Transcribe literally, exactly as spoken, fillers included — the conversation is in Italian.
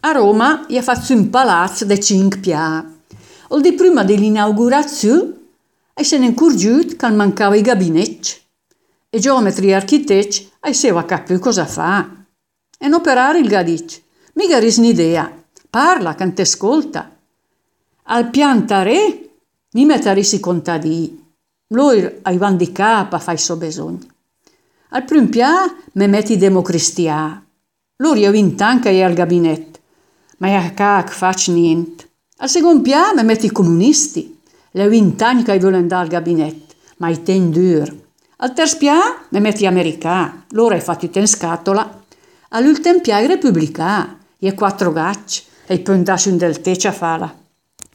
A Roma gli ha fatto un palazzo di cinque piani. Il di prima dell'inaugurazione e se ne è accorgiuto che mancava i gabinetti. E geometri e architetti e seva capire cosa fa. E un operario gli ha detto: mica hai un'idea, parla che ti ascolta. Al pianta re mi mettersi contadini. Loro vanno di capo a fare il suo bisogno. Al primo piano mi metti i democristiani. Loro io vintanca e al gabinetto, ma io che faccio niente. Al secondo piano mi metti i comunisti. Le vent'anni che vogliono andare al gabinetto, ma i ten duro. Al terzo piano mi metti gli americani. Loro hai fatto in scatola. All'ultimo piano i repubblicani. E quattro gacci. E poi andarsi del tecce a fala.